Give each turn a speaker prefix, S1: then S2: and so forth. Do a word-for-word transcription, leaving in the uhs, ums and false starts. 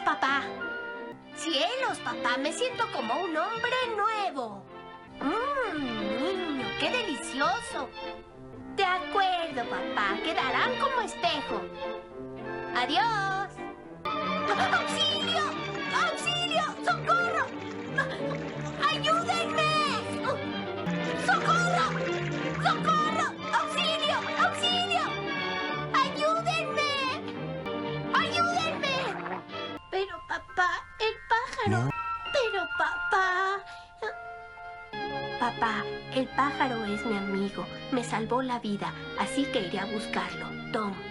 S1: papá. Cielos, papá, me siento como un hombre nuevo. Mmm, niño, qué delicioso. De acuerdo, papá, quedarán como espejo. Adiós. ¡Auxilio! ¡Auxilio! ¡Socorro! ¡Ayúdenme! ¡Socorro! ¡Socorro! ¡Auxilio! ¡Auxilio! ¡Ayúdenme! ¡Ayúdenme! Pero papá, el pájaro.
S2: No.
S1: Pero papá. Papá, el pájaro es mi amigo. Me salvó la vida, así que iré a buscarlo. Tom.